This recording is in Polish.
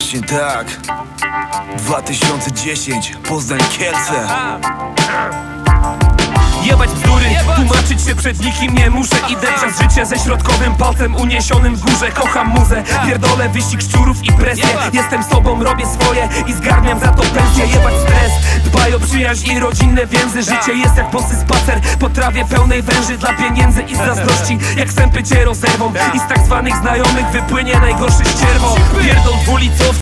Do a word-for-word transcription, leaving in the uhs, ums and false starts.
Właśnie tak. dwa tysiące dziesięć, Poznań, Kielce. Jebać bzdury, tłumaczyć się przed nikim nie muszę. Idę przez życie ze środkowym palcem uniesionym w górze. Kocham muzę, pierdolę wyścig szczurów i presję. Jestem sobą, robię swoje i zgarniam za to pensję. Jebać stres, dbaj o przyjaźń i rodzinne więzy. Życie jest jak bosy spacer po trawie pełnej węży. Dla pieniędzy i zazdrości jak sępy cię rozerwą i z tak zwanych znajomych wypłynie najgorszy ścierwo. Pierdol dwulicowy.